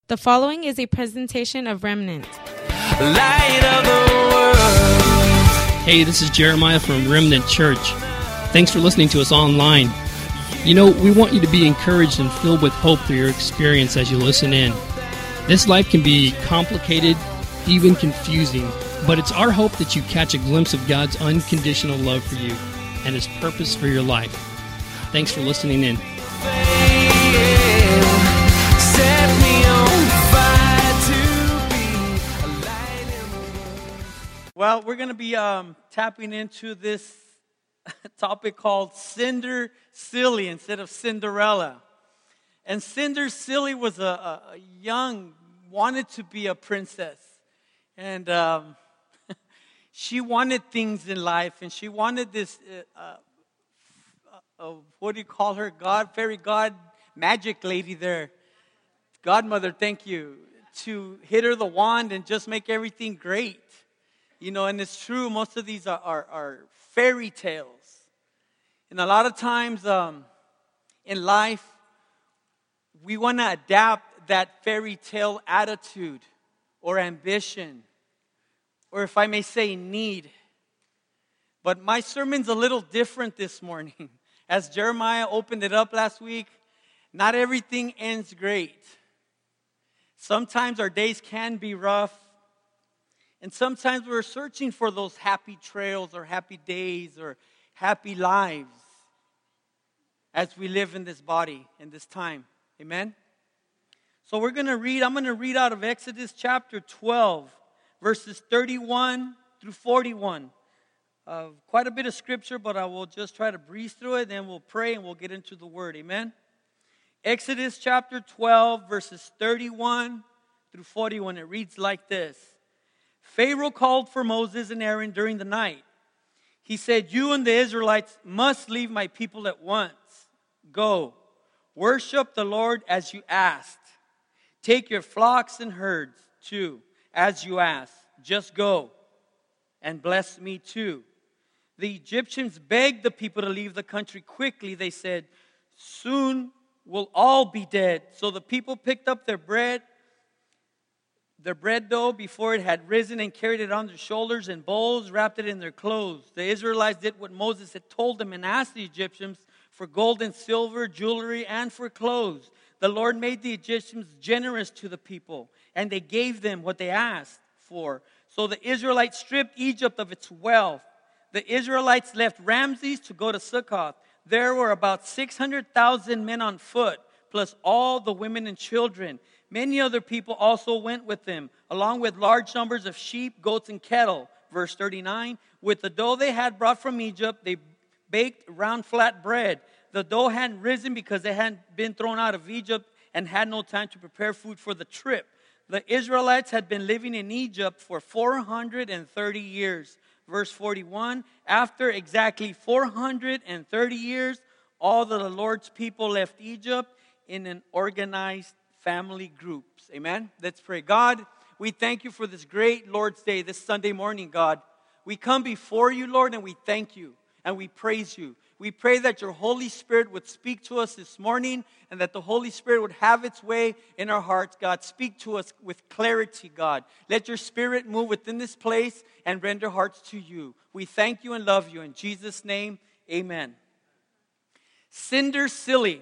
The following is a presentation of Remnant. Light of the world. Hey, this is Jeremiah from Remnant Church. Thanks for listening to us online. You know, we want you to be encouraged and filled with hope through your experience as you listen in. This life can be complicated, even confusing, but it's our hope that you catch a glimpse of God's unconditional love for you and His purpose for your life. Thanks for listening in. Set me on fire to be a light in the world. Well, we're going to be tapping into this topic called Cinder Silly instead of Cinderella. And Cinder Silly was a young, wanted to be a princess. And she wanted things in life. And she wanted this, what do you call her? Fairy god, magic lady there. Godmother, thank you. To hit her the wand and just make everything great. You know, and it's true, most of these are fairy tales. And a lot of times in life, we want to adapt that fairy tale attitude or ambition, or if I may say, need. But my sermon's a little different this morning. As Jeremiah opened it up last week, not everything ends great. Sometimes our days can be rough. And sometimes we're searching for those happy trails or happy days or happy lives as we live in this body, in this time. Amen? So I'm going to read out of Exodus chapter 12, verses 31 through 41. Quite a bit of scripture, but I will just try to breeze through it, then we'll pray and we'll get into the word. Amen? Exodus chapter 12, verses 31 through 41. It reads like this. Pharaoh called for Moses and Aaron during the night. He said, "You and the Israelites must leave my people at once. Go, worship the Lord as you asked. Take your flocks and herds too, as you asked. Just go and bless me too." The Egyptians begged the people to leave the country quickly. They said, "Soon we'll all be dead." So the people picked up their bread dough before it had risen and carried it on their shoulders and bowls, wrapped it in their clothes. The Israelites did what Moses had told them and asked the Egyptians for gold and silver, jewelry, and for clothes. The Lord made the Egyptians generous to the people, and they gave them what they asked for. So the Israelites stripped Egypt of its wealth. The Israelites left Ramses to go to Succoth. There were about 600,000 men on foot, plus all the women and children. Many other people also went with them, along with large numbers of sheep, goats, and cattle. Verse 39, with the dough they had brought from Egypt, they baked round flat bread. The dough hadn't risen because they hadn't been thrown out of Egypt and had no time to prepare food for the trip. The Israelites had been living in Egypt for 430 years. Verse 41, after exactly 430 years, all of the Lord's people left Egypt in an organized family groups. Amen? Let's pray. God, we thank you for this great Lord's Day, this Sunday morning, God. We come before you, Lord, and we thank you and we praise you. We pray that your Holy Spirit would speak to us this morning and that the Holy Spirit would have its way in our hearts, God. Speak to us with clarity, God. Let your Spirit move within this place and render hearts to you. We thank you and love you. In Jesus' name, amen. Cinder Silly.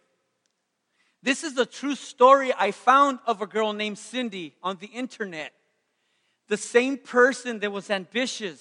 This is a true story I found of a girl named Cindy on the internet. The same person that was ambitious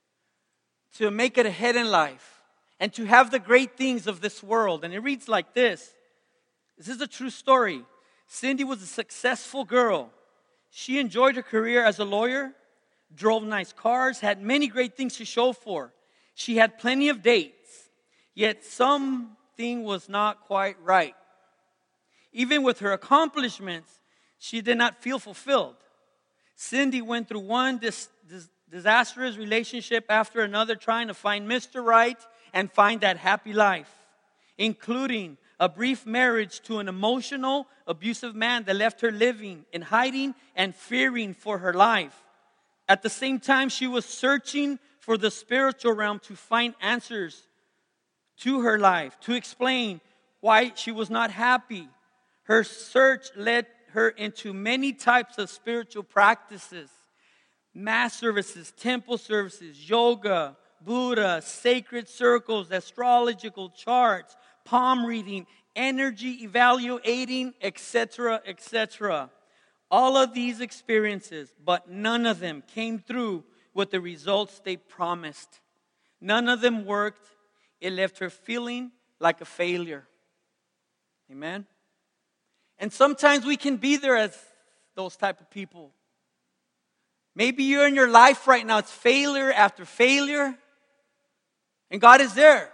to make it ahead in life and to have the great things of this world. And it reads like this. This is a true story. Cindy was a successful girl. She enjoyed her career as a lawyer, drove nice cars, had many great things to show for. She had plenty of dates, yet something was not quite right. Even with her accomplishments, she did not feel fulfilled. Cindy went through one disastrous relationship after another trying to find Mr. Right and find that happy life, including a brief marriage to an emotional, abusive man that left her living in hiding and fearing for her life. At the same time, she was searching for the spiritual realm to find answers to her life, to explain why she was not happy. Her search led her into many types of spiritual practices. Mass services, temple services, yoga, Buddha, sacred circles, astrological charts, palm reading, energy evaluating, etc., etc. All of these experiences, but none of them came through with the results they promised. None of them worked. It left her feeling like a failure. Amen? And sometimes we can be there as those type of people. Maybe you're in your life right now, it's failure after failure, and God is there.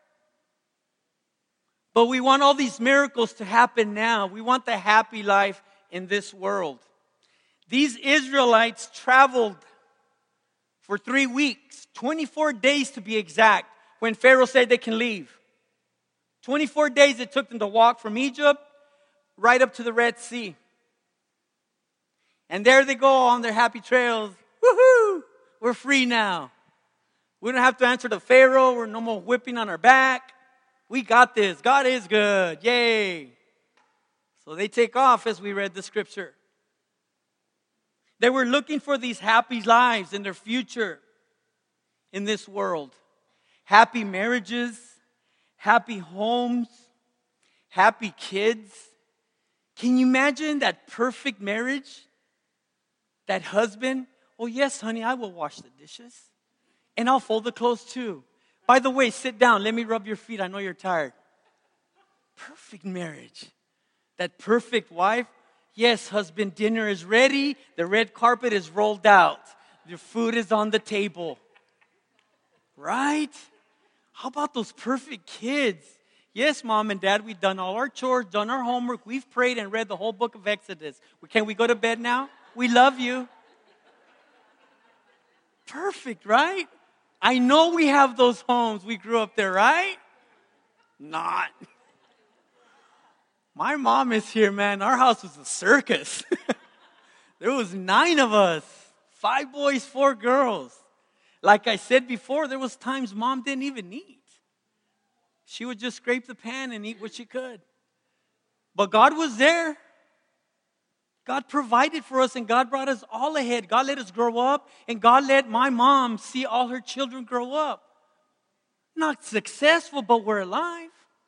But we want all these miracles to happen now. We want the happy life in this world. These Israelites traveled for 3 weeks, 24 days to be exact, when Pharaoh said they can leave. 24 days it took them to walk from Egypt right up to the Red Sea. And there they go on their happy trails. Woohoo! We're free now. We don't have to answer to Pharaoh. We're no more whipping on our back. We got this. God is good. Yay. So they take off as we read the scripture. They were looking for these happy lives in their future in this world. Happy marriages, happy homes, happy kids. Can you imagine that perfect marriage? That husband, oh yes, honey, I will wash the dishes. And I'll fold the clothes too. By the way, sit down. Let me rub your feet. I know you're tired. Perfect marriage. That perfect wife. Yes, husband, dinner is ready. The red carpet is rolled out. Your food is on the table. Right? How about those perfect kids? Yes, mom and dad, we've done all our chores, done our homework. We've prayed and read the whole book of Exodus. Can we go to bed now? We love you. Perfect, right? I know we have those homes. We grew up there, right? Not. My mom is here, man. Our house was a circus. There was 9 of us. 5 boys, 4 girls. Like I said before, there was times mom didn't even eat. She would just scrape the pan and eat what she could. But God was there. God provided for us and God brought us all ahead. God let us grow up and God let my mom see all her children grow up. Not successful, but we're alive.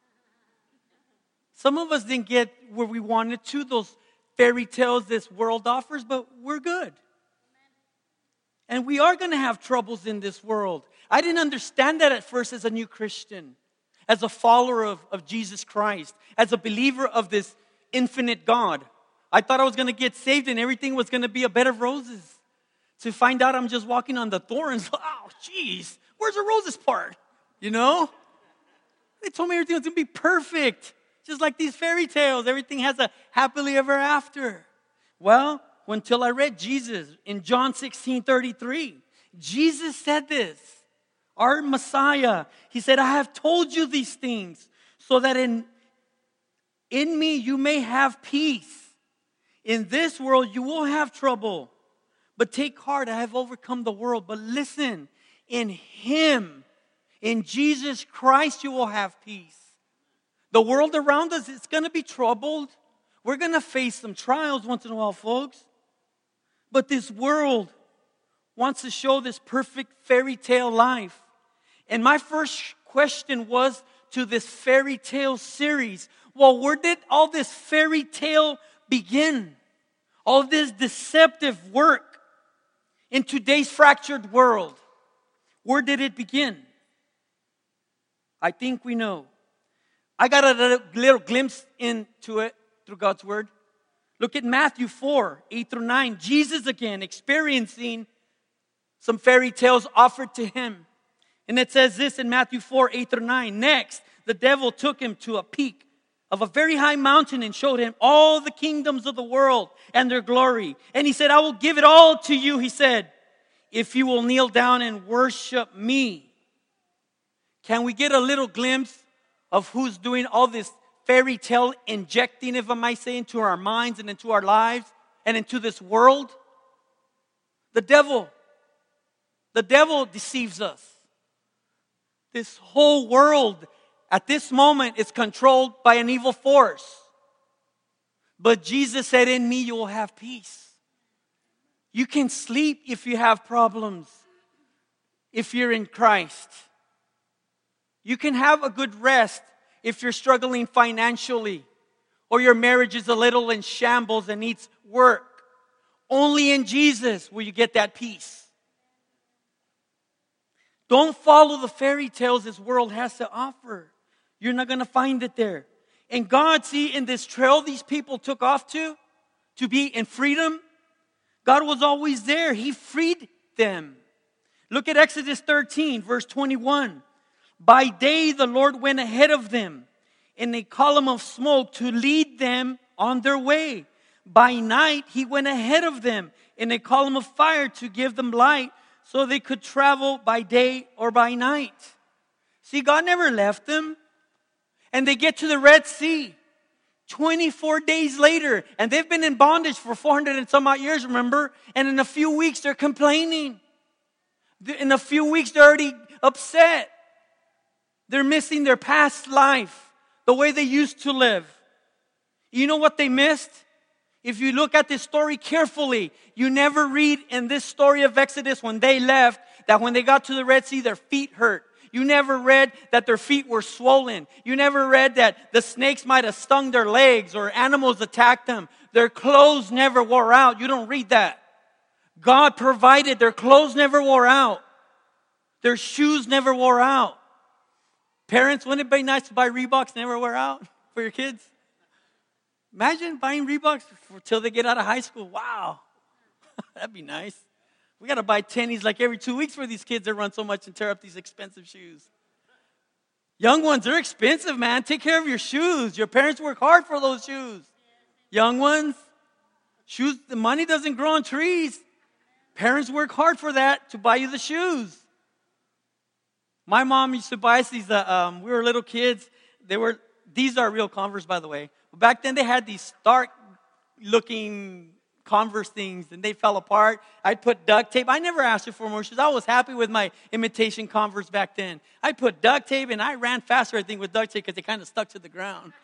Some of us didn't get where we wanted to, those fairy tales this world offers, but we're good. And we are going to have troubles in this world. I didn't understand that at first as a new Christian, as a follower of Jesus Christ, as a believer of this infinite God. I thought I was going to get saved and everything was going to be a bed of roses. To find out I'm just walking on the thorns. Oh, jeez, where's the roses part? You know? They told me everything was going to be perfect. Just like these fairy tales. Everything has a happily ever after. Well, until I read Jesus in John 16:33. Jesus said this. Our Messiah. He said, I have told you these things so that in me you may have peace. In this world, you will have trouble. But take heart, I have overcome the world. But listen, in Him, in Jesus Christ, you will have peace. The world around us, it's going to be troubled. We're going to face some trials once in a while, folks. But this world wants to show this perfect fairy tale life. And my first question was to this fairy tale series. Well, where did all this fairy tale begin? All this deceptive work in today's fractured world. Where did it begin? I think we know. I got a little glimpse into it through God's Word. Look at Matthew 4:8-9. Jesus again experiencing some fairy tales offered to Him. And it says this in Matthew 4:8-9. Next, the devil took Him to a peak of a very high mountain and showed Him all the kingdoms of the world and their glory. And He said, I will give it all to you, He said, if you will kneel down and worship me. Can we get a little glimpse of who's doing all this fairy tale injecting, if I might say, into our minds and into our lives and into this world? The devil. The devil deceives us. This whole world at this moment is controlled by an evil force. But Jesus said, in me you will have peace. You can sleep if you have problems, if you're in Christ. You can have a good rest if you're struggling financially, or your marriage is a little in shambles and needs work. Only in Jesus will you get that peace. Don't follow the fairy tales this world has to offer. You're not going to find it there. And God, see, in this trail these people took off to be in freedom, God was always there. He freed them. Look at Exodus 13, verse 21. By day the Lord went ahead of them in a column of smoke to lead them on their way. By night He went ahead of them in a column of fire to give them light so they could travel by day or by night. See, God never left them. And they get to the Red Sea 24 days later. And they've been in bondage for 400 and some odd years, remember? And in a few weeks, they're complaining. In a few weeks, they're already upset. They're missing their past life, the way they used to live. You know what they missed? If you look at this story carefully, you never read in this story of Exodus when they left that when they got to the Red Sea, their feet hurt. You never read that their feet were swollen. You never read that the snakes might have stung their legs or animals attacked them. Their clothes never wore out. You don't read that. God provided. Their clothes never wore out. Their shoes never wore out. Parents, wouldn't it be nice to buy Reeboks never wear out for your kids? Imagine buying Reeboks until they get out of high school. Wow. That'd be nice. We got to buy tennies like every 2 weeks for these kids that run so much and tear up these expensive shoes. Young ones, they're expensive, man. Take care of your shoes. Your parents work hard for those shoes. Young ones, shoes, the money doesn't grow on trees. Parents work hard for that to buy you the shoes. My mom used to buy us these, we were little kids. These are real Converse, by the way. But back then they had these stark looking Converse things, and they fell apart. I'd put duct tape. I never asked her for more shoes. I was happy with my imitation Converse back then. I put duct tape, and I ran faster, I think, with duct tape because they kind of stuck to the ground.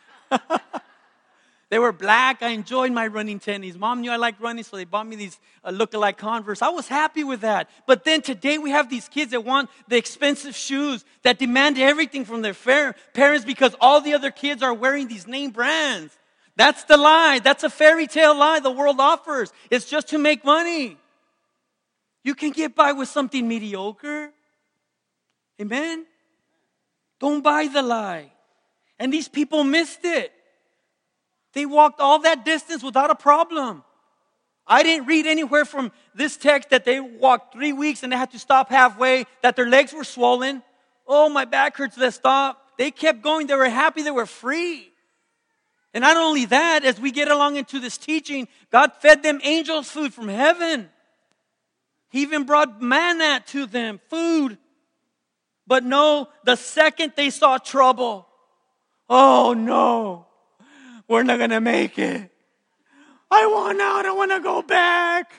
They were black. I enjoyed my running tennies. Mom knew I liked running, so they bought me these look-alike Converse. I was happy with that. But then today we have these kids that want the expensive shoes, that demand everything from their parents because all the other kids are wearing these name brands. That's the lie. That's a fairy tale lie the world offers. It's just to make money. You can get by with something mediocre. Amen? Don't buy the lie. And these people missed it. They walked all that distance without a problem. I didn't read anywhere from this text that they walked 3 weeks and they had to stop halfway, that their legs were swollen. Oh, my back hurts, let's stop. They kept going. They were happy. They were free. And not only that, as we get along into this teaching, God fed them angels' food from heaven. He even brought manna to them, food. But no, the second they saw trouble, oh no, we're not going to make it. I want out. I want to go back.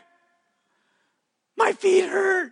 My feet hurt.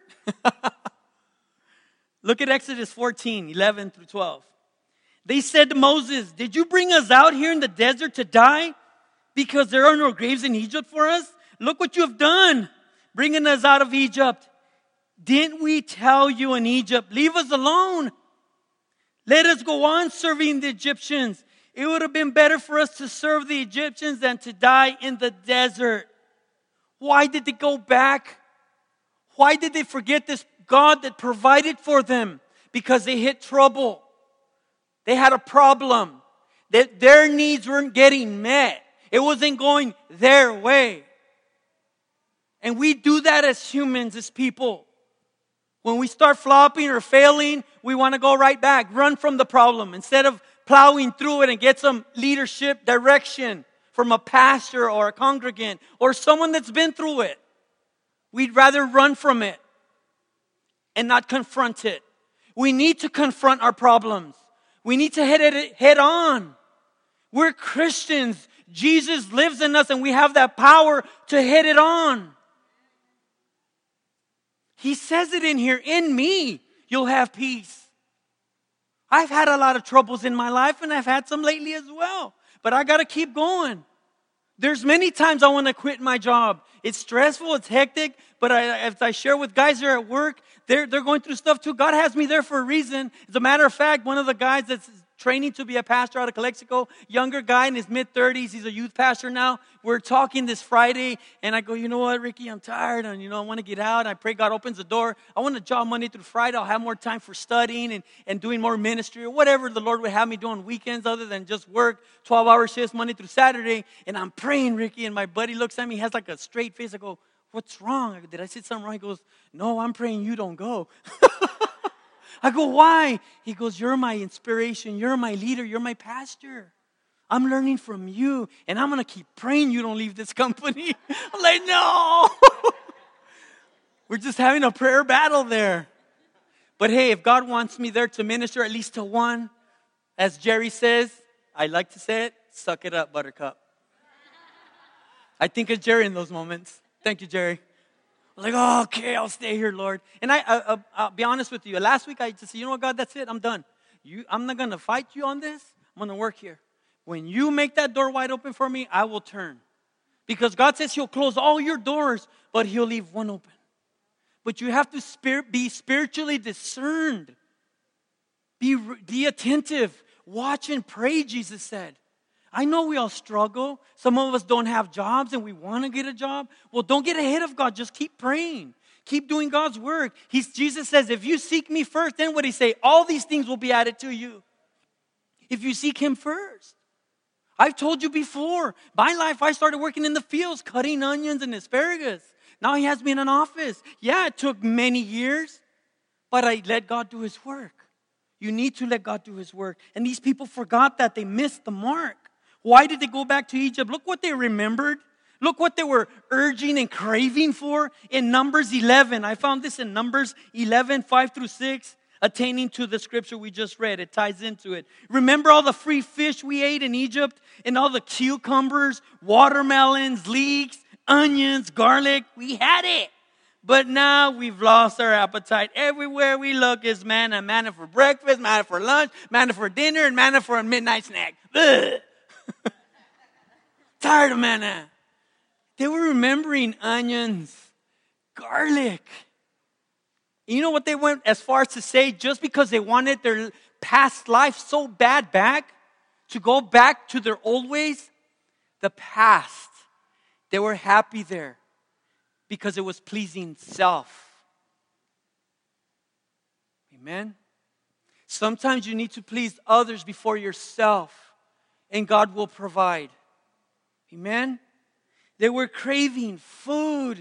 Look at Exodus 14, 11 through 12. They said to Moses, did you bring us out here in the desert to die? Because there are no graves in Egypt for us? Look what you have done, bringing us out of Egypt. Didn't we tell you in Egypt, leave us alone? Let us go on serving the Egyptians. It would have been better for us to serve the Egyptians than to die in the desert. Why did they go back? Why did they forget this God that provided for them? Because they hit trouble. They had a problem. That their needs weren't getting met. It wasn't going their way. And we do that as humans, as people. When we start flopping or failing, we want to go right back. Run from the problem. Instead of plowing through it and get some leadership direction from a pastor or a congregant or someone that's been through it. We'd rather run from it and not confront it. We need to confront our problems. We need to hit it head on. We're Christians. Jesus lives in us and we have that power to hit it on. He says it in here, in me, you'll have peace. I've had a lot of troubles in my life and I've had some lately as well. But I got to keep going. There's many times I want to quit my job. It's stressful, it's hectic, but as I share with guys here at work, they're going through stuff too. God has me there for a reason. As a matter of fact, one of the guys that's training to be a pastor out of Calexico, younger guy in his mid-30s, he's a youth pastor now. We're talking this Friday, and I go, you know what, Ricky, I'm tired, and I want to get out. I pray God opens the door. I want to job Monday through Friday. I'll have more time for studying and doing more ministry or whatever the Lord would have me do on weekends other than just work 12-hour shifts Monday through Saturday. And I'm praying, Ricky, and my buddy looks at me, he has like a straight face. I go, what's wrong? I go, did I say something wrong? He goes, no, I'm praying you don't go. I go, why? He goes, you're my inspiration. You're my leader. You're my pastor. I'm learning from you, and I'm going to keep praying you don't leave this company. I'm like, no. We're just having a prayer battle there. But hey, if God wants me there to minister at least to one, as Jerry says, I like to say it, suck it up, buttercup. I think of Jerry in those moments. Thank you, Jerry. Like, oh, okay, I'll stay here, Lord. And I'll be honest with you. Last week, I just said, you know what, God, that's it. I'm done. I'm not going to fight you on this. I'm going to work here. When you make that door wide open for me, I will turn. Because God says He'll close all your doors, but He'll leave one open. But you have to be spiritually discerned. Be attentive. Watch and pray, Jesus said. I know we all struggle. Some of us don't have jobs and we want to get a job. Well, don't get ahead of God. Just keep praying. Keep doing God's work. Jesus says, if you seek me first, then what He say? All these things will be added to you. If you seek Him first. I've told you before, my life, I started working in the fields, cutting onions and asparagus. Now He has me in an office. Yeah, it took many years, but I let God do His work. You need to let God do His work. And these people forgot that. They missed the mark. Why did they go back to Egypt? Look what they remembered. Look what they were urging and craving for in Numbers 11. I found this in Numbers 11, 5 through 6, attaining to the scripture we just read. It ties into it. Remember all the free fish we ate in Egypt? And all the cucumbers, watermelons, leeks, onions, garlic? We had it. But now we've lost our appetite. Everywhere we look is manna. Manna for breakfast, manna for lunch, manna for dinner, and manna for a midnight snack. Ugh. Tired of manna. They were remembering onions, garlic. You know what they went as far as to say? Just because they wanted their past life so bad back, to go back to their old ways, the past, they were happy there because it was pleasing self. Amen? Sometimes you need to please others before yourself, and God will provide. Amen? They were craving food.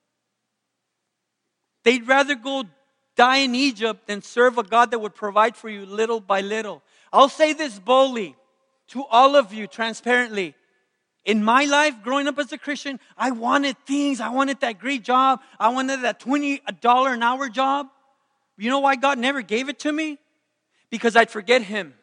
They'd rather go die in Egypt than serve a God that would provide for you little by little. I'll say this boldly to all of you, transparently. In my life, growing up as a Christian, I wanted things. I wanted that great job. I wanted that $20 an hour job. You know why God never gave it to me? Because I'd forget Him.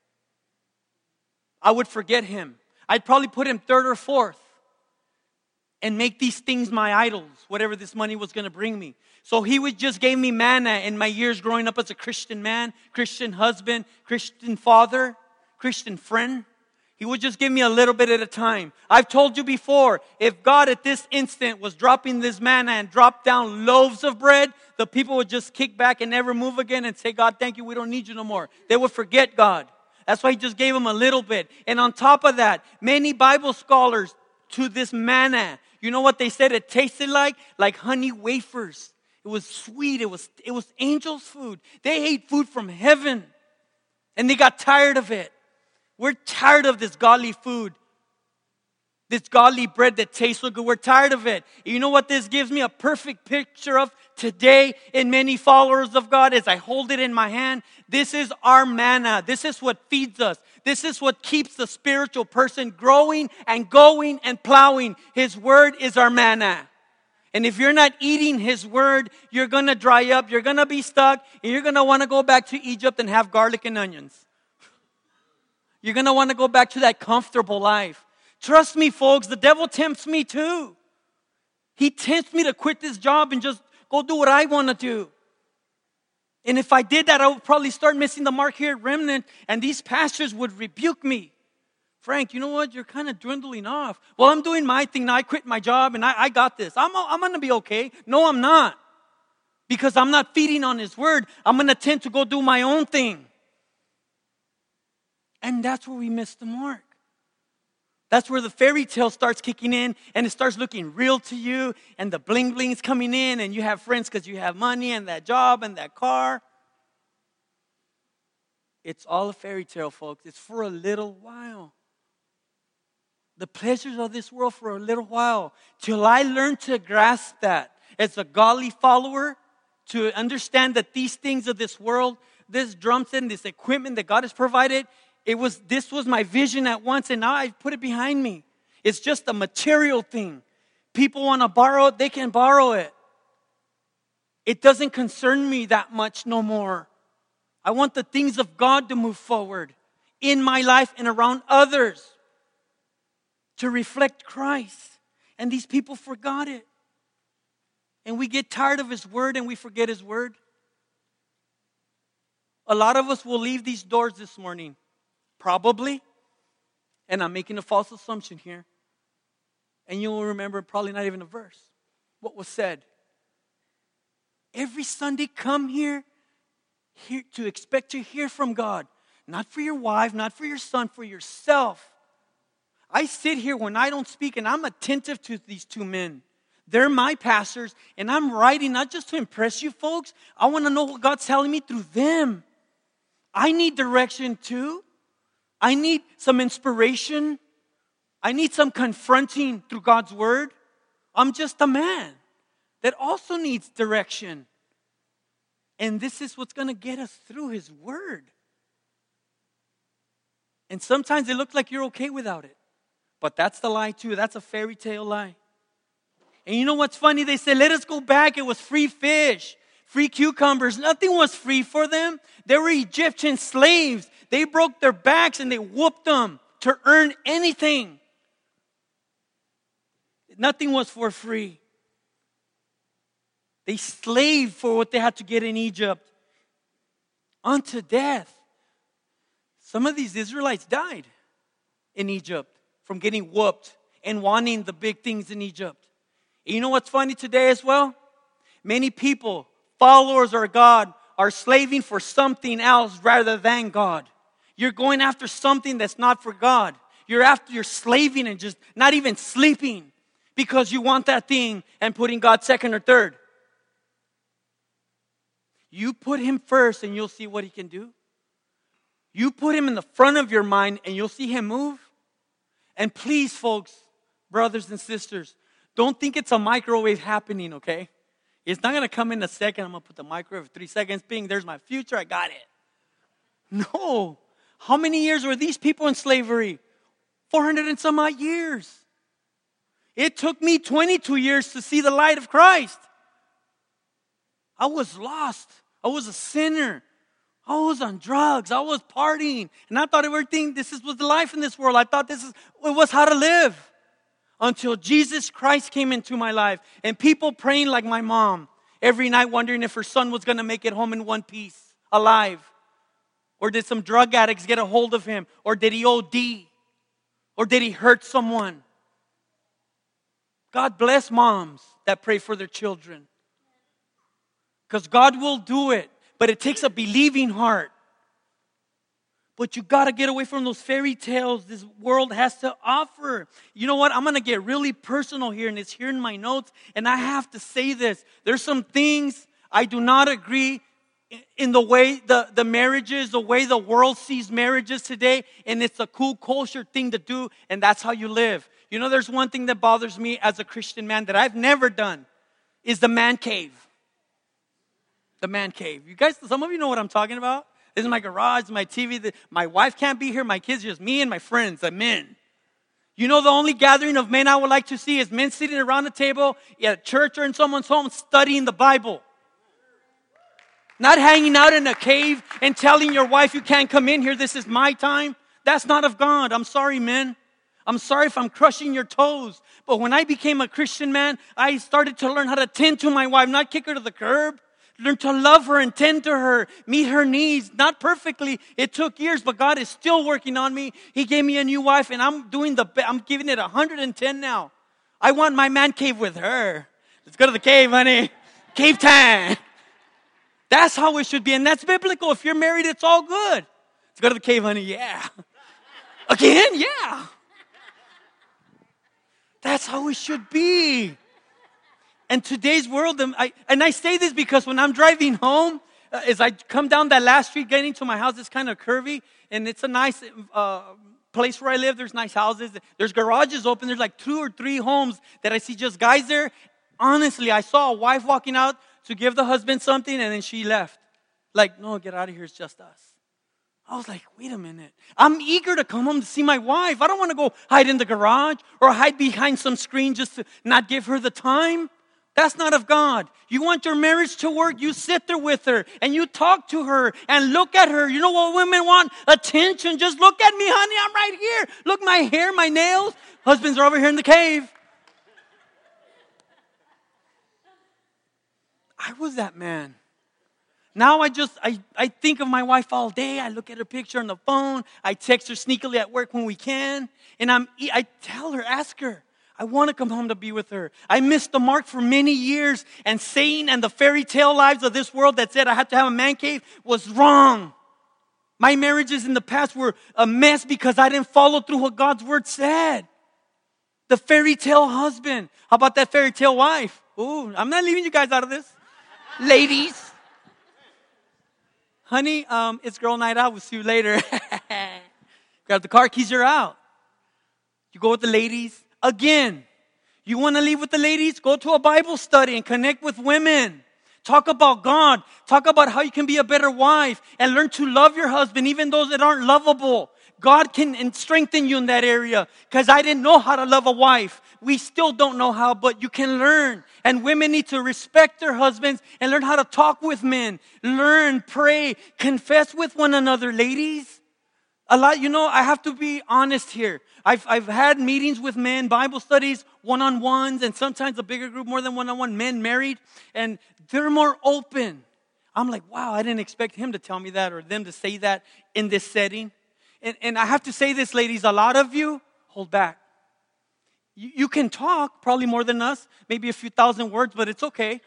I would forget Him. I'd probably put Him third or fourth and make these things my idols, whatever this money was going to bring me. So He would just gave me manna in my years growing up as a Christian man, Christian husband, Christian father, Christian friend. He would just give me a little bit at a time. I've told you before, if God at this instant was dropping this manna and dropped down loaves of bread, the people would just kick back and never move again and say, God, thank you, we don't need you no more. They would forget God. That's why He just gave them a little bit. And on top of that, many Bible scholars to this manna, you know what they said it tasted like? Like honey wafers. It was sweet. It was angels' food. They ate food from heaven. And they got tired of it. We're tired of this godly food. This godly bread that tastes so good. We're tired of it. You know what this gives me a perfect picture of today in many followers of God as I hold it in my hand? This is our manna. This is what feeds us. This is what keeps the spiritual person growing and going and plowing. His word is our manna. And if you're not eating His word, you're going to dry up. You're going to be stuck. And you're going to want to go back to Egypt and have garlic and onions. You're going to want to go back to that comfortable life. Trust me, folks, the devil tempts me too. He tempts me to quit this job and just go do what I want to do. And if I did that, I would probably start missing the mark here at Remnant, and these pastors would rebuke me Frank, you know what? You're kind of dwindling off. Well, I'm doing my thing now. I quit my job and I got this. I'm going to be okay. No, I'm not. Because I'm not feeding on His Word. I'm going to tend to go do my own thing. And that's where we miss the mark. That's where the fairy tale starts kicking in and it starts looking real to you and the bling bling's coming in and you have friends because you have money and that job and that car. It's all a fairy tale, folks. It's for a little while. The pleasures of this world for a little while. Till I learn to grasp that as a godly follower, to understand that these things of this world, this drum set and this equipment that God has provided, this was my vision at once, and now I put it behind me. It's just a material thing. People want to borrow it, they can borrow it. It doesn't concern me that much no more. I want the things of God to move forward in my life and around others to reflect Christ. And these people forgot it. And we get tired of His Word and we forget His Word. A lot of us will leave these doors this morning. Probably. And I'm making a false assumption here. And you will remember probably not even a verse. What was said. Every Sunday come here to expect to hear from God. Not for your wife, not for your son, for yourself. I sit here when I don't speak and I'm attentive to these two men. They're my pastors, and I'm writing not just to impress you folks. I want to know what God's telling me through them. I need direction too. I need some inspiration. I need some confronting through God's Word. I'm just a man that also needs direction. And this is what's going to get us through His Word. And sometimes it looks like you're okay without it. But that's the lie too. That's a fairy tale lie. And you know what's funny? They said, let us go back. It was free fish, free cucumbers. Nothing was free for them. They were Egyptian slaves. They broke their backs and they whooped them to earn anything. Nothing was for free. They slaved for what they had to get in Egypt unto death. Some of these Israelites died in Egypt from getting whooped and wanting the big things in Egypt. And you know what's funny today as well? Many people, followers of God, are slaving for something else rather than God. You're going after something that's not for God. You're slaving and just not even sleeping because you want that thing and putting God second or third. You put Him first and you'll see what He can do. You put Him in the front of your mind and you'll see Him move. And please, folks, brothers and sisters, don't think it's a microwave happening, okay? It's not going to come in a second. I'm going to put the microwave 3 seconds. Bing, there's my future. I got it. No. How many years were these people in slavery? 400 and some odd years. It took me 22 years to see the light of Christ. I was lost. I was a sinner. I was on drugs. I was partying. And I thought everything, this was the life in this world. I thought it was how to live. Until Jesus Christ came into my life. And people praying like my mom. Every night wondering if her son was going to make it home in one piece. Alive. Or did some drug addicts get a hold of him? Or did he OD? Or did he hurt someone? God bless moms that pray for their children. Because God will do it. But it takes a believing heart. But you got to get away from those fairy tales this world has to offer. You know what? I'm going to get really personal here, and it's here in my notes. And I have to say this. There's some things I do not agree in the way the marriages, the way the world sees marriages today. And it's a cool culture thing to do, and that's how you live. You know, there's one thing that bothers me as a Christian man that I've never done is the man cave. The man cave. You guys, some of you know what I'm talking about. This is my garage, my TV. My wife can't be here. My kids, just me and my friends, the men. You know, the only gathering of men I would like to see is men sitting around a table at church or in someone's home studying the Bible. Not hanging out in a cave and telling your wife you can't come in here. This is my time. That's not of God. I'm sorry, men. I'm sorry if I'm crushing your toes. But when I became a Christian man, I started to learn how to tend to my wife, not kick her to the curb. Learn to love her and tend to her, meet her needs. Not perfectly. It took years, but God is still working on me. He gave me a new wife, and I'm giving it 110 now. I want my man cave with her. Let's go to the cave, honey. Cave time. That's how it should be, and that's biblical. If you're married, it's all good. Let's go to the cave, honey. Yeah. Again? Yeah. That's how it should be. And today's world, I say this because when I'm driving home, as I come down that last street getting to my house, it's kind of curvy, and it's a nice place where I live. There's nice houses. There's garages open. There's like 2 or 3 homes that I see just guys there. Honestly, I saw a wife walking out to give the husband something, and then she left. Like, no, get out of here. It's just us. I was like, wait a minute. I'm eager to come home to see my wife. I don't want to go hide in the garage or hide behind some screen just to not give her the time. That's not of God. You want your marriage to work, you sit there with her and you talk to her and look at her. You know what women want? Attention. Just look at me, honey. I'm right here. Look, my hair, my nails. Husbands are over here in the cave. I was that man. Now I think of my wife all day. I look at her picture on the phone. I text her sneakily at work when we can. And I tell her, ask her. I want to come home to be with her. I missed the mark for many years, and Satan and the fairy tale lives of this world that said I had to have a man cave was wrong. My marriages in the past were a mess because I didn't follow through what God's word said. The fairy tale husband. How about that fairy tale wife? Ooh, I'm not leaving you guys out of this. Ladies. Honey, it's girl night out. We'll see you later. Grab the car keys, you're out. You go with the ladies. Again, you want to leave with the ladies? Go to a Bible study and connect with women. Talk about God. Talk about how you can be a better wife and learn to love your husband, even those that aren't lovable. God can strengthen you in that area, because I didn't know how to love a wife. We still don't know how, but you can learn. And women need to respect their husbands and learn how to talk with men. Learn, pray, confess with one another, ladies. I have to be honest here. I've had meetings with men, Bible studies, one-on-ones, and sometimes a bigger group, more than one-on-one, men married, and they're more open. I'm like, wow, I didn't expect him to tell me that or them to say that in this setting. And I have to say this, ladies, a lot of you hold back. You can talk, probably more than us, maybe a few thousand words, but it's okay.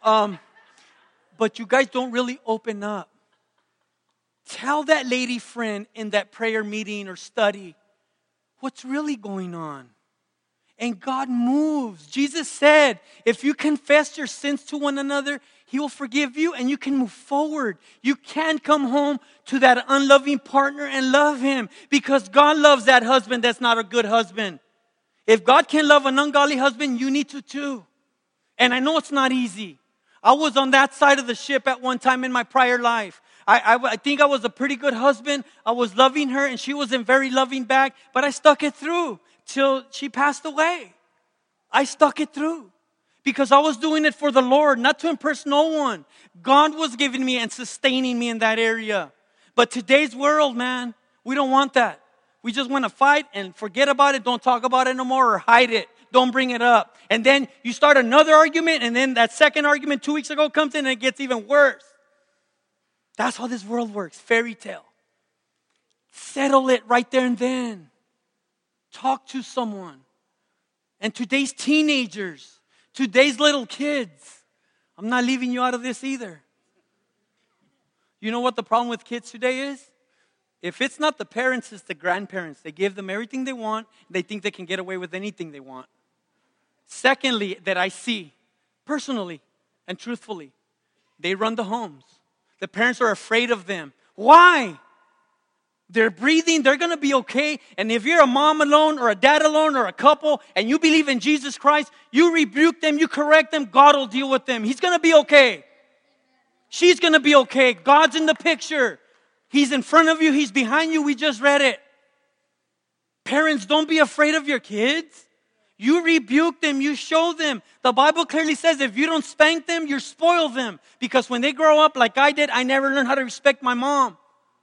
But you guys don't really open up. Tell that lady friend in that prayer meeting or study what's really going on. And God moves. Jesus said, if you confess your sins to one another, He will forgive you and you can move forward. You can't come home to that unloving partner and love him, because God loves that husband that's not a good husband. If God can love an ungodly husband, you need to too. And I know it's not easy. I was on that side of the ship at one time in my prior life. I think I was a pretty good husband. I was loving her and she wasn't very loving back, but I stuck it through till she passed away. I stuck it through because I was doing it for the Lord, not to impress no one. God was giving me and sustaining me in that area. But today's world, man, we don't want that. We just want to fight and forget about it. Don't talk about it no more or hide it. Don't bring it up. And then you start another argument, and then that second argument 2 weeks ago comes in and it gets even worse. That's how this world works. Fairy tale. Settle it right there and then. Talk to someone. And today's teenagers, today's little kids, I'm not leaving you out of this either. You know what the problem with kids today is? If it's not the parents, it's the grandparents. They give them everything they want. They think they can get away with anything they want. Secondly, that I see personally and truthfully, they run the homes. The parents are afraid of them. Why? They're breathing. They're going to be okay. And if you're a mom alone or a dad alone or a couple and you believe in Jesus Christ, you rebuke them, you correct them, God will deal with them. He's going to be okay. She's going to be okay. God's in the picture. He's in front of you. He's behind you. We just read it. Parents, don't be afraid of your kids. You rebuke them. You show them. The Bible clearly says if you don't spank them, you spoil them. Because when they grow up like I did, I never learned how to respect my mom.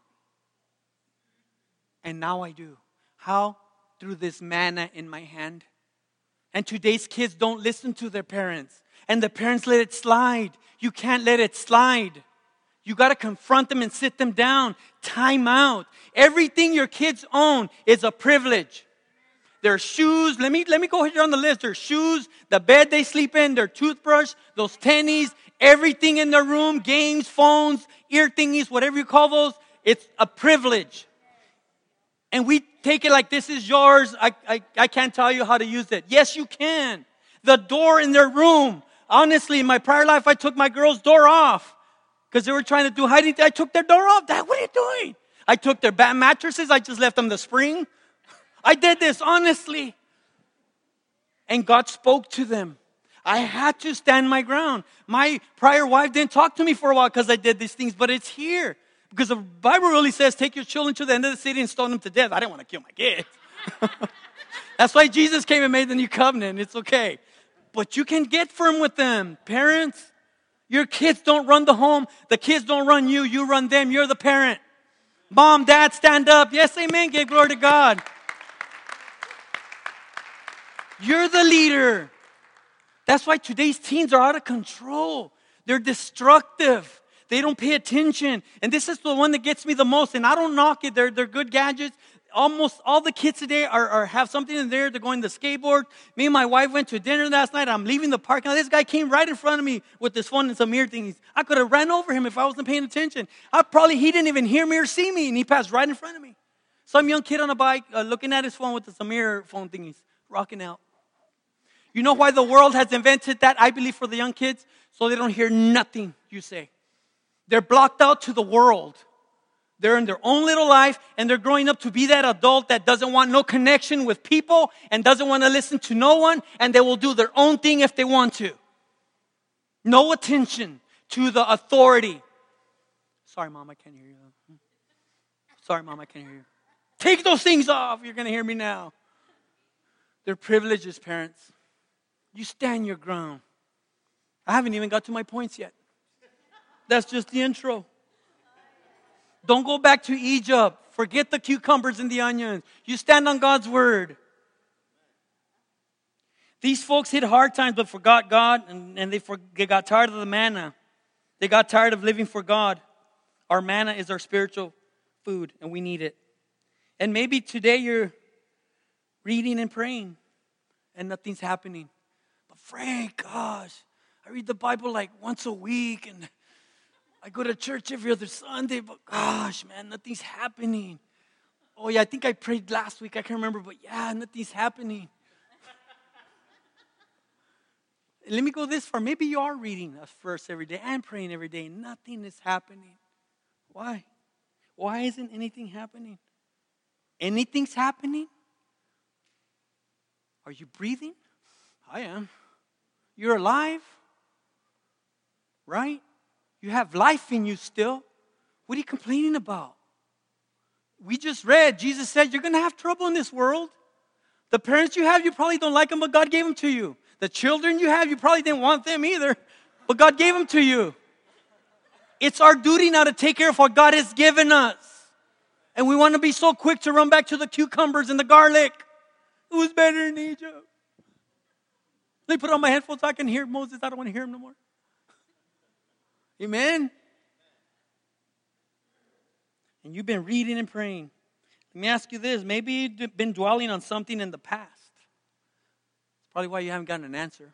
And now I do. How? Through this manna in my hand. And today's kids don't listen to their parents. And the parents let it slide. You can't let it slide. You got to confront them and sit them down. Time out. Everything your kids own is a privilege. Their shoes, let me go here on the list. Their shoes, the bed they sleep in, their toothbrush, those tennies, everything in their room, games, phones, ear thingies, whatever you call those, it's a privilege. And we take it like this is yours. I can't tell you how to use it. Yes, you can. The door in their room. Honestly, in my prior life, I took my girl's door off because they were trying to do hiding. I took their door off. Dad, what are you doing? I took their mattresses. I just left them the spring. I did this honestly. And God spoke to them. I had to stand my ground. My prior wife didn't talk to me for a while because I did these things, but it's here. Because the Bible really says, take your children to the end of the city and stone them to death. I didn't want to kill my kids. That's why Jesus came and made the new covenant. It's okay. But you can get firm with them. Parents, your kids don't run the home. The kids don't run you. You run them. You're the parent. Mom, dad, stand up. Yes, amen. Give glory to God. You're the leader. That's why today's teens are out of control. They're destructive. They don't pay attention. And this is the one that gets me the most. And I don't knock it. They're good gadgets. Almost all the kids today have something in there. They're going to skateboard. Me and my wife went to dinner last night. I'm leaving the parking lot. This guy came right in front of me with this phone and some ear thingies. I could have ran over him if I wasn't paying attention. He didn't even hear me or see me. And he passed right in front of me. Some young kid on a bike looking at his phone with some ear phone thingies. Rocking out. You know why the world has invented that? I believe for the young kids. So they don't hear nothing you say. They're blocked out to the world. They're in their own little life, and they're growing up to be that adult that doesn't want no connection with people and doesn't want to listen to no one, and they will do their own thing if they want to. No attention to the authority. Sorry, Mom, I can't hear you. Sorry, Mom, I can't hear you. Take those things off. You're going to hear me now. They're privileges, parents. You stand your ground. I haven't even got to my points yet. That's just the intro. Don't go back to Egypt. Forget the cucumbers and the onions. You stand on God's word. These folks hit hard times but forgot God, and they got tired of the manna. They got tired of living for God. Our manna is our spiritual food, and we need it. And maybe today you're reading and praying, and nothing's happening. But Frank, gosh, I read the Bible like once a week, and I go to church every other Sunday, but gosh, man, nothing's happening. Oh, yeah, I think I prayed last week. I can't remember, but yeah, nothing's happening. Let me go this far. Maybe you are reading a verse every day and praying every day. Nothing is happening. Why? Why isn't anything happening? Anything's happening? Are you breathing? I am. You're alive, right? You have life in you still. What are you complaining about? We just read, Jesus said, you're going to have trouble in this world. The parents you have, you probably don't like them, but God gave them to you. The children you have, you probably didn't want them either, but God gave them to you. It's our duty now to take care of what God has given us. And we want to be so quick to run back to the cucumbers and the garlic. It was better in Egypt. Let me put on my headphones so I can hear Moses. I don't want to hear him no more. Amen. And you've been reading and praying. Let me ask you this. Maybe you've been dwelling on something in the past. It's probably why you haven't gotten an answer.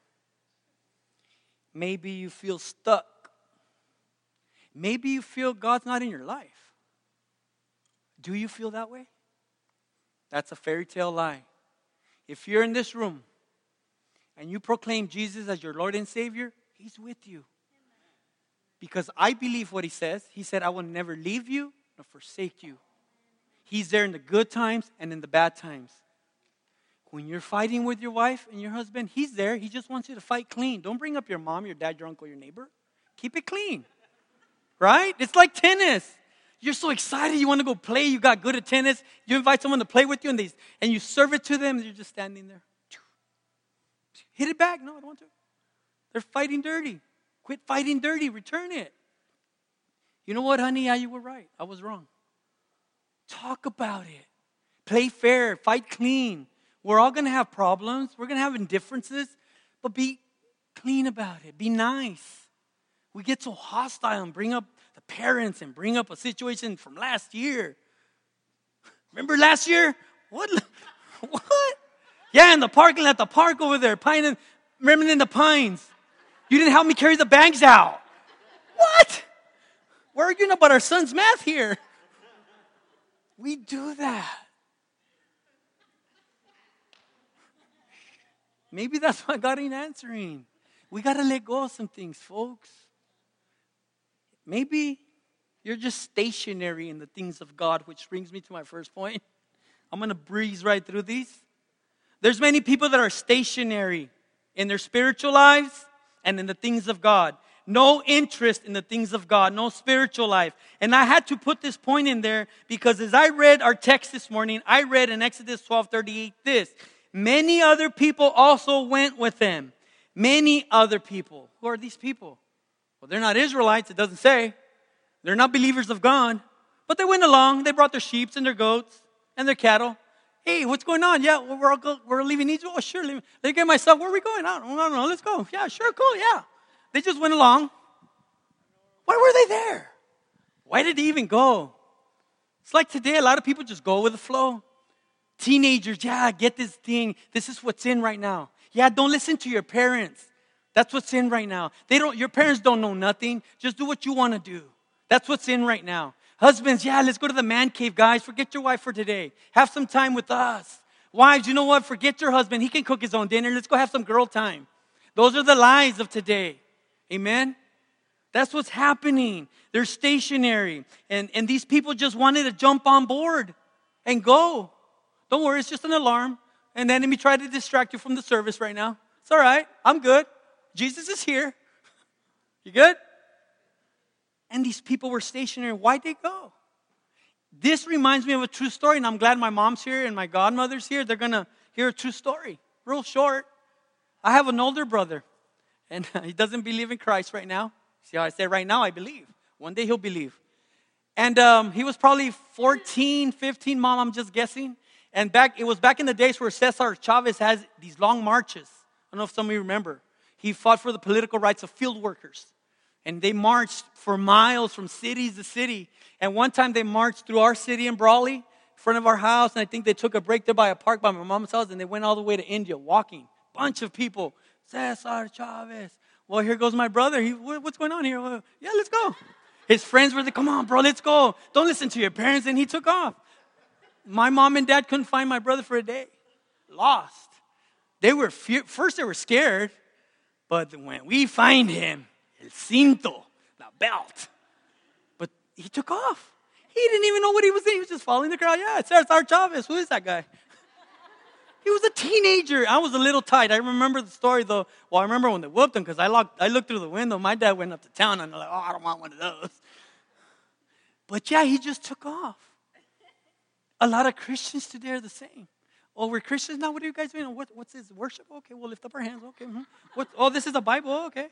Maybe you feel stuck. Maybe you feel God's not in your life. Do you feel that way? That's a fairy tale lie. If you're in this room and you proclaim Jesus as your Lord and Savior, He's with you. Because I believe what He says. He said, I will never leave you nor forsake you. He's there in the good times and in the bad times. When you're fighting with your wife and your husband, He's there. He just wants you to fight clean. Don't bring up your mom, your dad, your uncle, your neighbor. Keep it clean. Right? It's like tennis. You're so excited you want to go play. You got good at tennis. You invite someone to play with you and you serve it to them. You're just standing there. Hit it back. No, I don't want to. They're fighting dirty. Quit fighting dirty. Return it. You know what, honey? Yeah, you were right. I was wrong. Talk about it. Play fair. Fight clean. We're all going to have problems. We're going to have indifferences. But be clean about it. Be nice. We get so hostile and bring up the parents and bring up a situation from last year. Remember last year? What? What? Yeah, in the parking lot, the park over there, remember in the Pines. You didn't help me carry the bags out. What? We're arguing about our son's math here. We do that. Maybe that's why God ain't answering. We got to let go of some things, folks. Maybe you're just stationary in the things of God, which brings me to my first point. I'm going to breeze right through these. There's many people that are stationary in their spiritual lives and in the things of God. No interest in the things of God, no spiritual life. And I had to put this point in there because as I read our text this morning, I read in Exodus 12:38 this. Many other people also went with them. Many other people. Who are these people? Well, they're not Israelites, it doesn't say. They're not believers of God. But they went along. They brought their sheep and their goats and their cattle. Hey, what's going on? Yeah, we're leaving Egypt. Oh, sure. Let me get my stuff. Where are we going? I don't know. Let's go. Yeah, sure, cool, yeah. They just went along. Why were they there? Why did they even go? It's like today, a lot of people just go with the flow. Teenagers, yeah, get this thing. This is what's in right now. Yeah, don't listen to your parents. That's what's in right now. Your parents don't know nothing. Just do what you want to do. That's what's in right now. Husbands, yeah, let's go to the man cave, guys. Forget your wife for today. Have some time with us. Wives, you know what? Forget your husband. He can cook his own dinner. Let's go have some girl time. Those are the lies of today. Amen? That's what's happening. They're stationary. And these people just wanted to jump on board and go. Don't worry, it's just an alarm. And the enemy tried to distract you from the service right now. It's all right. I'm good. Jesus is here. You good? And these people were stationary. Why'd they go? This reminds me of a true story, and I'm glad my mom's here and my godmother's here. They're going to hear a true story. Real short. I have an older brother, and he doesn't believe in Christ right now. See how I say right now? I believe. One day he'll believe. And he was probably 14, 15, Mom, I'm just guessing. And it was back in the days where Cesar Chavez has these long marches. I don't know if some of you remember. He fought for the political rights of field workers. And they marched for miles from city to city. And one time they marched through our city in Brawley, in front of our house. And I think they took a break there by a park by my mom's house. And they went all the way to India walking. Bunch of people. Cesar Chavez. Well, here goes my brother. What's going on here? Well, yeah, let's go. His friends were like, come on, bro, let's go. Don't listen to your parents. And he took off. My mom and dad couldn't find my brother for a day. Lost. They were first they were scared. But when we find him, el cinto, the belt. But he took off. He didn't even know what he was doing. He was just following the crowd. Yeah, it's Cesar Chavez. Who is that guy? He was a teenager. I was a little tight. I remember the story, though. Well, I remember when they whooped him because I looked through the window. My dad went up to town, and I'm like, oh, I don't want one of those. But, yeah, he just took off. A lot of Christians today are the same. Oh, we're Christians now? What are you guys doing? What's this? Worship? Okay, we'll lift up our hands. Okay. Oh, this is a Bible? Okay.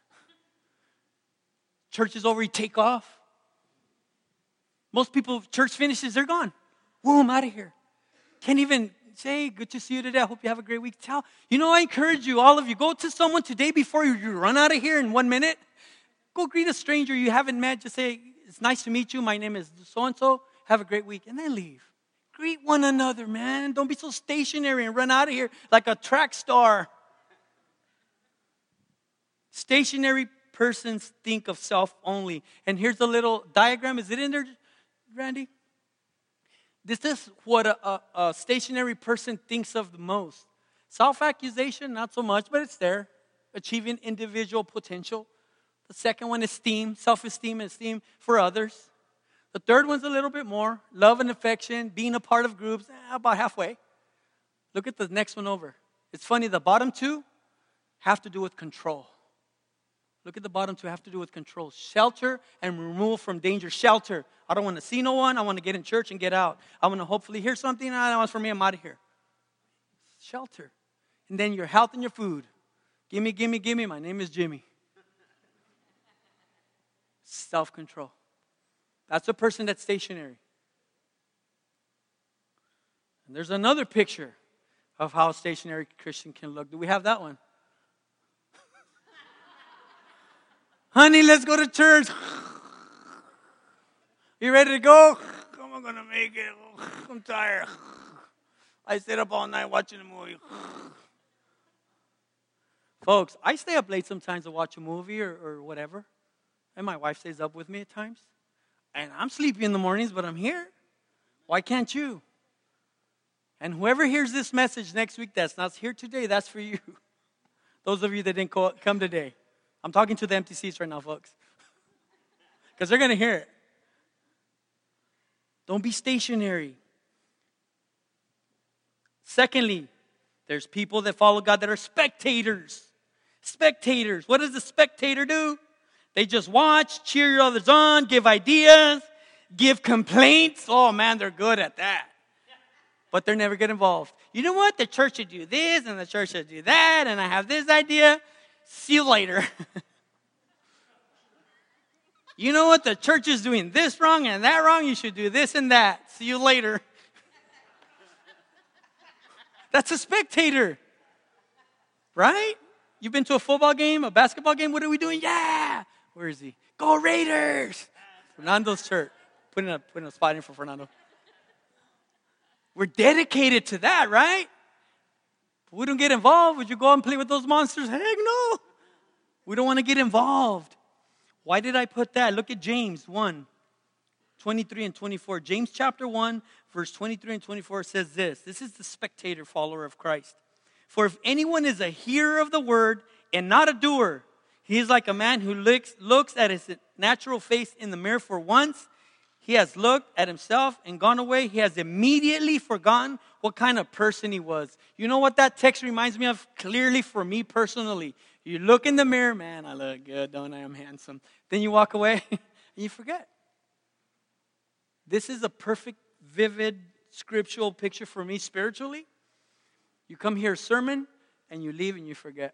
Church is over, you take off. Most people, church finishes, they're gone. Whoa, I'm out of here. Can't even say, good to see you today. I hope you have a great week. I encourage you, all of you, go to someone today before you run out of here in 1 minute. Go greet a stranger you haven't met. Just say, it's nice to meet you. My name is so-and-so. Have a great week. And then leave. Greet one another, man. Don't be so stationary and run out of here like a track star. Stationary persons think of self only. And here's a little diagram. Is it in there, Randy? This is what a stationary person thinks of the most. Self-accusation, not so much, but it's there. Achieving individual potential. The second one is esteem, self-esteem and esteem for others. The third one's a little bit more. Love and affection, being a part of groups, about halfway. Look at the next one over. It's funny, the bottom two have to do with control. Look at the bottom two have to do with control. Shelter and removal from danger. Shelter. I don't want to see no one. I want to get in church and get out. I want to hopefully hear something. I want for me, I'm out of here. Shelter. And then your health and your food. Gimme, gimme, gimme. My name is Jimmy. Self-control. That's a person that's stationary. And there's another picture of how a stationary Christian can look. Do we have that one? Honey, let's go to church. You ready to go? How am I going to make it? I'm tired. I stayed up all night watching a movie. Folks, I stay up late sometimes to watch a movie or whatever. And my wife stays up with me at times. And I'm sleepy in the mornings, but I'm here. Why can't you? And whoever hears this message next week that's not here today, that's for you. Those of you that didn't come today. I'm talking to the empty seats right now, folks. Because they're going to hear it. Don't be stationary. Secondly, there's people that follow God that are spectators. Spectators. What does the spectator do? They just watch, cheer others on, give ideas, give complaints. Oh, man, they're good at that. But they never get involved. You know what? The church should do this, and the church should do that, and I have this idea. See you later. You know what? The church is doing this wrong and that wrong. You should do this and that. See you later. That's a spectator. Right? You've been to a football game, a basketball game? What are we doing? Yeah. Where is he? Go Raiders. Fernando's church. Putting a spot in for Fernando. We're dedicated to that, right? We don't get involved. Would you go out and play with those monsters? Heck no. We don't want to get involved. Why did I put that? Look at James 1, 23 and 24. James chapter 1, verse 23 and 24 says this. This is the spectator follower of Christ. For if anyone is a hearer of the word and not a doer, he is like a man who looks at his natural face in the mirror for once. He has looked at himself and gone away. He has immediately forgotten what kind of person he was. You know what that text reminds me of clearly for me personally? You look in the mirror, man, I look good, don't I? I'm handsome. Then you walk away and you forget. This is a perfect, vivid, scriptural picture for me spiritually. You come hear a sermon and you leave and you forget.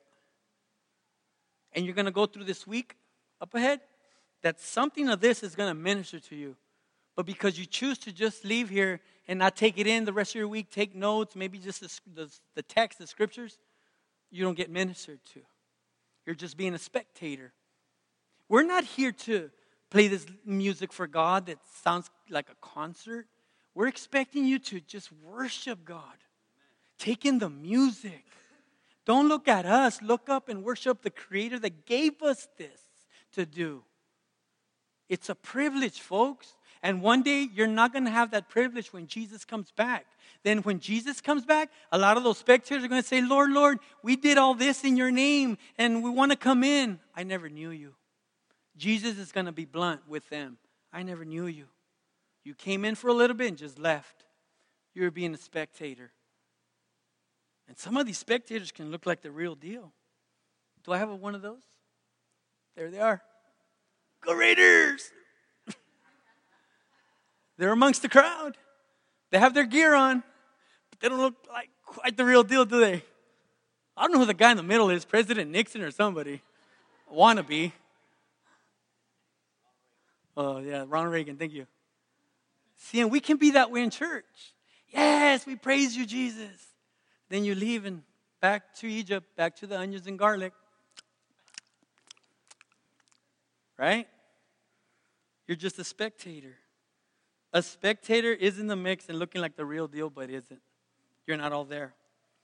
And you're going to go through this week up ahead that something of this is going to minister to you. But because you choose to just leave here and not take it in the rest of your week, take notes, maybe just the text, the scriptures, you don't get ministered to. You're just being a spectator. We're not here to play this music for God that sounds like a concert. We're expecting you to just worship God. Take in the music. Don't look at us. Look up and worship the Creator that gave us this to do. It's a privilege, folks. And one day, you're not going to have that privilege when Jesus comes back. Then when Jesus comes back, a lot of those spectators are going to say, Lord, Lord, we did all this in your name, and we want to come in. I never knew you. Jesus is going to be blunt with them. I never knew you. You came in for a little bit and just left. You were being a spectator. And some of these spectators can look like the real deal. Do I have one of those? There they are. Go Raiders! They're amongst the crowd. They have their gear on, but they don't look like quite the real deal, do they? I don't know who the guy in the middle is, President Nixon or somebody. Wannabe. Oh, yeah, Ronald Reagan, thank you. See, and we can be that way in church. Yes, we praise you, Jesus. Then you leave and back to Egypt, back to the onions and garlic. Right? You're just a spectator. A spectator is in the mix and looking like the real deal, but isn't. You're not all there.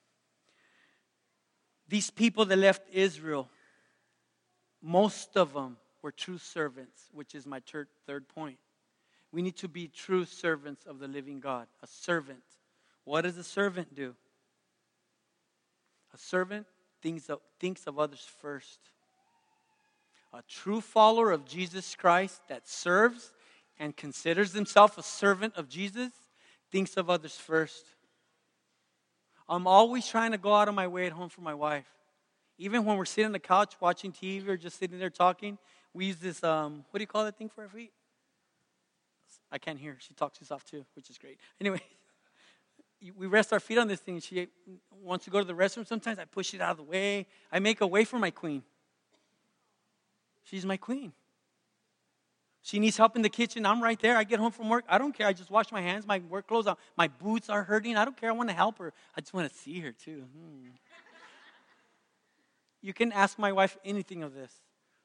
These people that left Israel, most of them were true servants, which is my third point. We need to be true servants of the living God. A servant. What does a servant do? A servant thinks of others first. A true follower of Jesus Christ that serves and considers himself a servant of Jesus thinks of others first. I'm always trying to go out of my way at home for my wife. Even when we're sitting on the couch watching TV or just sitting there talking, we use this, what do you call that thing for our feet? I can't hear. She talks too soft too, which is great. Anyway, we rest our feet on this thing. She wants to go to the restroom. Sometimes I push it out of the way. I make a way for my queen. She's my queen. She needs help in the kitchen. I'm right there. I get home from work. I don't care. I just wash my hands, my work clothes. My boots are hurting. I don't care. I want to help her. I just want to see her too. You can ask my wife anything of this.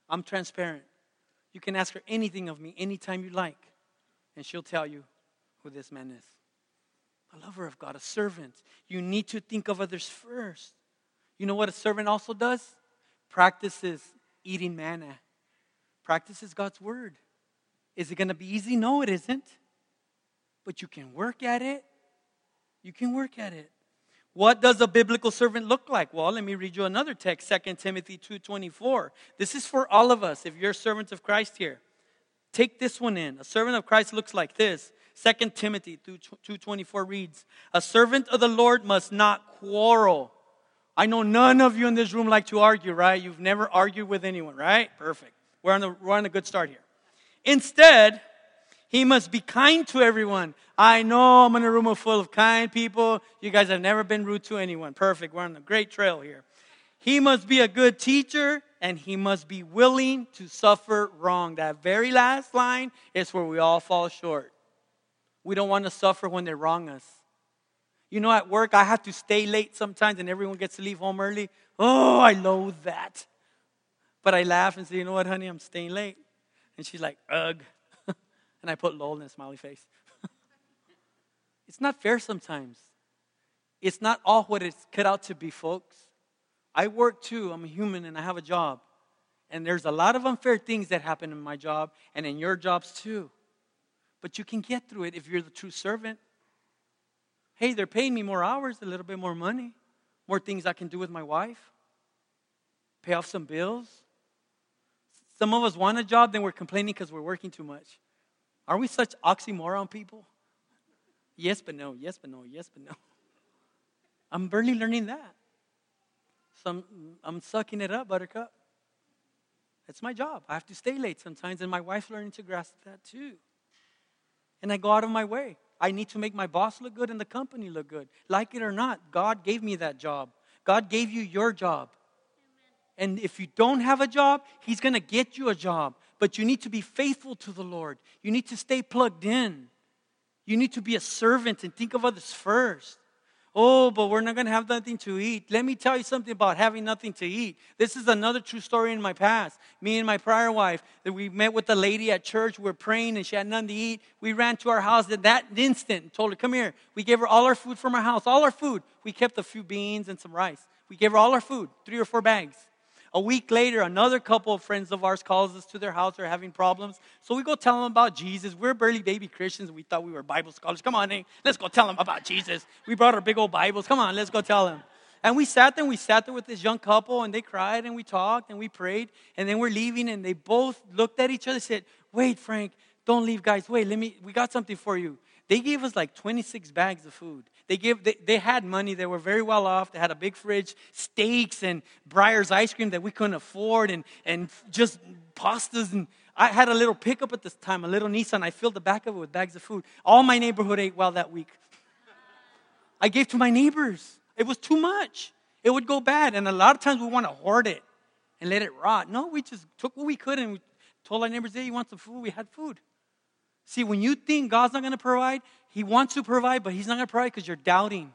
I'm transparent. You can ask her anything of me anytime you like, and she'll tell you who this man is. A lover of God, a servant. You need to think of others first. You know what a servant also does? Practices eating manna. Practices God's word. Is it going to be easy? No, it isn't. But you can work at it. You can work at it. What does a biblical servant look like? Well, let me read you another text, 2 Timothy 2:24. This is for all of us, if you're a servant of Christ here. Take this one in. A servant of Christ looks like this. 2 Timothy 2:24 reads, a servant of the Lord must not quarrel. I know none of you in this room like to argue, right? You've never argued with anyone, right? Perfect. We're on a good start here. Instead, he must be kind to everyone. I know I'm in a room full of kind people. You guys have never been rude to anyone. Perfect. We're on a great trail here. He must be a good teacher, and he must be willing to suffer wrong. That very last line is where we all fall short. We don't want to suffer when they wrong us. You know, at work, I have to stay late sometimes, and everyone gets to leave home early. Oh, I loathe that. But I laugh and say, you know what, honey, I'm staying late. And she's like, ugh. And I put lol in a smiley face. It's not fair sometimes. It's not all what it's cut out to be, folks. I work too. I'm a human and I have a job. And there's a lot of unfair things that happen in my job and in your jobs too. But you can get through it if you're the true servant. Hey, they're paying me more hours, a little bit more money, more things I can do with my wife, pay off some bills. Some of us want a job, then we're complaining because we're working too much. Are we such oxymoron people? Yes, but no, yes, but no, yes, but no. I'm barely learning that. So I'm sucking it up, buttercup. It's my job. I have to stay late sometimes, and my wife's learning to grasp that too. And I go out of my way. I need to make my boss look good and the company look good. Like it or not, God gave me that job. God gave you your job. And if you don't have a job, He's going to get you a job. But you need to be faithful to the Lord. You need to stay plugged in. You need to be a servant and think of others first. Oh, but we're not going to have nothing to eat. Let me tell you something about having nothing to eat. This is another true story in my past. Me and my prior wife, that we met with a lady at church. We were praying and she had nothing to eat. We ran to our house at that instant and told her, come here. We gave her all our food from our house, all our food. We kept a few beans and some rice. We gave her all our food, 3 or 4 bags. A week later, another couple of friends of ours calls us to their house. They're having problems. So we go tell them about Jesus. We're barely baby Christians. We thought we were Bible scholars. Come on, hey, let's go tell them about Jesus. We brought our big old Bibles. Come on, let's go tell them. And we sat there with this young couple, and they cried, and we talked, and we prayed. And then we're leaving, and they both looked at each other and said, wait, Frank, don't leave, guys. Wait, we got something for you. They gave us like 26 bags of food. They had money. They were very well off. They had a big fridge, steaks and Breyer's ice cream that we couldn't afford, and just pastas. And I had a little pickup at this time, a little Nissan. I filled the back of it with bags of food. All my neighborhood ate well that week. I gave to my neighbors. It was too much. It would go bad. And a lot of times we want to hoard it and let it rot. No, we just took what we could and we told our neighbors, hey, you want some food? We had food. See, when you think God's not going to provide, He wants to provide, but He's not going to provide because you're doubting.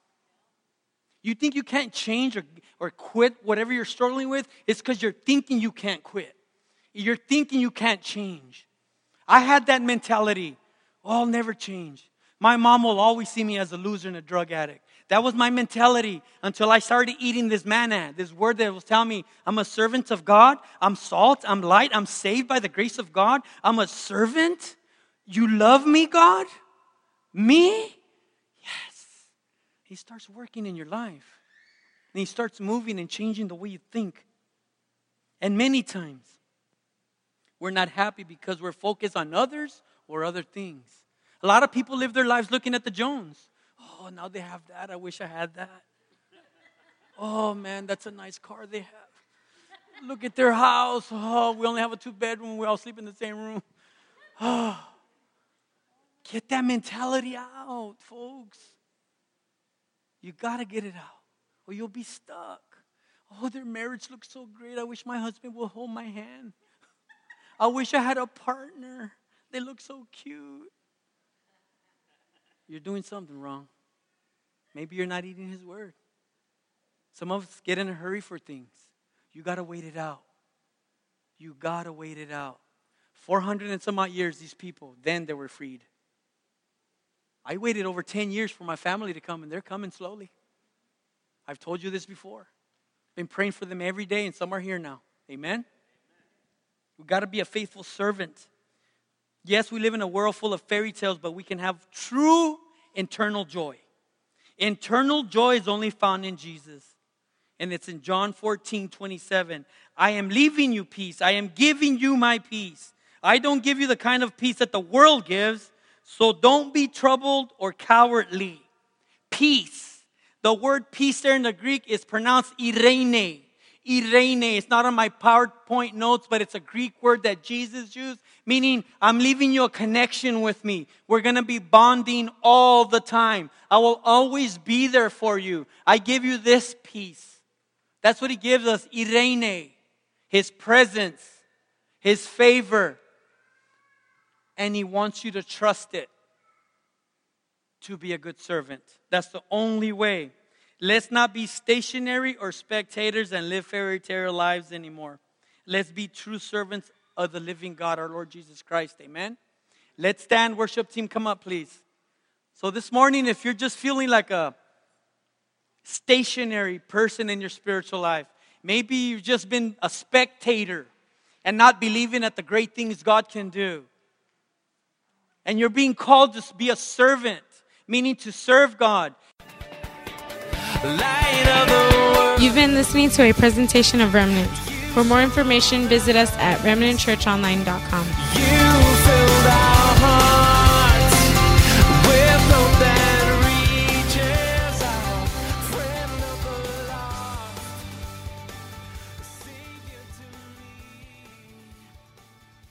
You think you can't change or quit whatever you're struggling with, it's because you're thinking you can't quit. You're thinking you can't change. I had that mentality. Oh, I'll never change. My mom will always see me as a loser and a drug addict. That was my mentality until I started eating this manna, this word that was telling me I'm a servant of God, I'm salt, I'm light, I'm saved by the grace of God, I'm a servant. You love me, God? Me? Yes. He starts working in your life. And He starts moving and changing the way you think. And many times, we're not happy because we're focused on others or other things. A lot of people live their lives looking at the Jones. Oh, now they have that. I wish I had that. Oh, man, that's a nice car they have. Look at their house. Oh, we only have a 2-bedroom. We all sleep in the same room. Oh. Get that mentality out, folks. You got to get it out or you'll be stuck. Oh, their marriage looks so great. I wish my husband would hold my hand. I wish I had a partner. They look so cute. You're doing something wrong. Maybe you're not eating His word. Some of us get in a hurry for things. You got to wait it out. You got to wait it out. 400 and some odd years, these people, then they were freed. I waited over 10 years for my family to come, and they're coming slowly. I've told you this before. Been praying for them every day, and some are here now. Amen? We've got to be a faithful servant. Yes, we live in a world full of fairy tales, but we can have true internal joy. Internal joy is only found in Jesus. And it's in John 14:27. I am leaving you peace. I am giving you my peace. I don't give you the kind of peace that the world gives. So don't be troubled or cowardly. Peace. The word peace there in the Greek is pronounced eirene. Eirene. It's not on my PowerPoint notes, but it's a Greek word that Jesus used, meaning I'm leaving you a connection with me. We're going to be bonding all the time. I will always be there for you. I give you this peace. That's what he gives us, eirene. His presence, his favor. And he wants you to trust it to be a good servant. That's the only way. Let's not be stationary or spectators and live fairy tale lives anymore. Let's be true servants of the living God, our Lord Jesus Christ. Amen? Let's stand. Worship team, come up, please. So this morning, if you're just feeling like a stationary person in your spiritual life, maybe you've just been a spectator and not believing at the great things God can do. And you're being called to be a servant, meaning to serve God. Light of the world. You've been listening to a presentation of Remnants. For more information, visit us at remnantchurchonline.com. You